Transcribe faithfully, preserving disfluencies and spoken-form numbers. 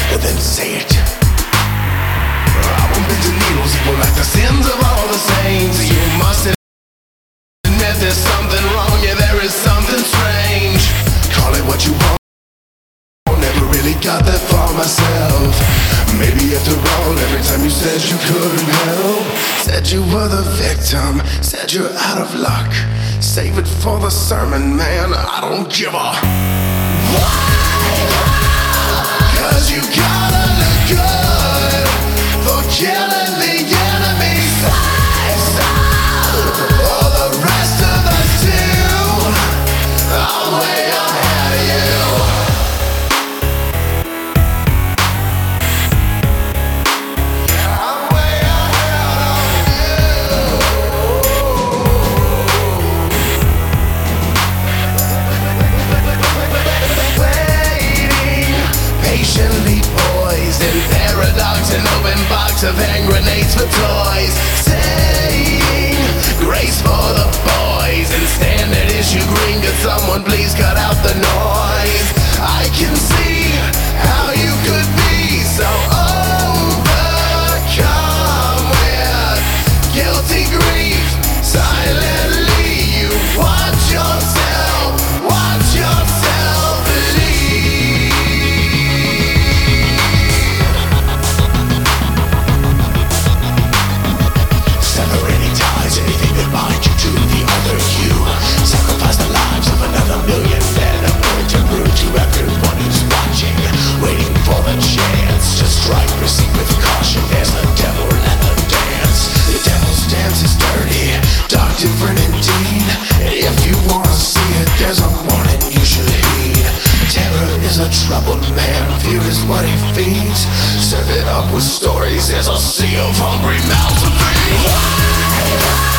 then say it. I won't bend to needles equal like the sins of all the saints. You must admit there's something wrong, yeah, there is something strange. Call it what you want, never really got that far myself. Maybe after all, every time you said you couldn't help, said you were the victim, said you're out of luck. Save it for the sermon, man, I don't give a why. Cause you gotta look good for killing the enemy side. For the rest of us too, I'm way ahead of you. Patiently poised in paradox, an open box of hand grenades for toys. Saying grace for the boys and standard issue green. Could someone please cut out the noise? I can see how you could be so overcome with guilty grief. Silently you watch yourself, watch yourself leave. Separating ties, anything that binds you to the other you. Sacrifice the lives of another million men. A point to prove to everyone who's watching, waiting for the chance to strike. Proceed with caution, there's the devil and the dance. The devil's dance is dirty, dark, different indeed. And if you wanna see it, there's a warning you should heed. Terror is a troubled man, fear is what he feeds. Serve it up with stories, there's a sea of hungry mouths to feed.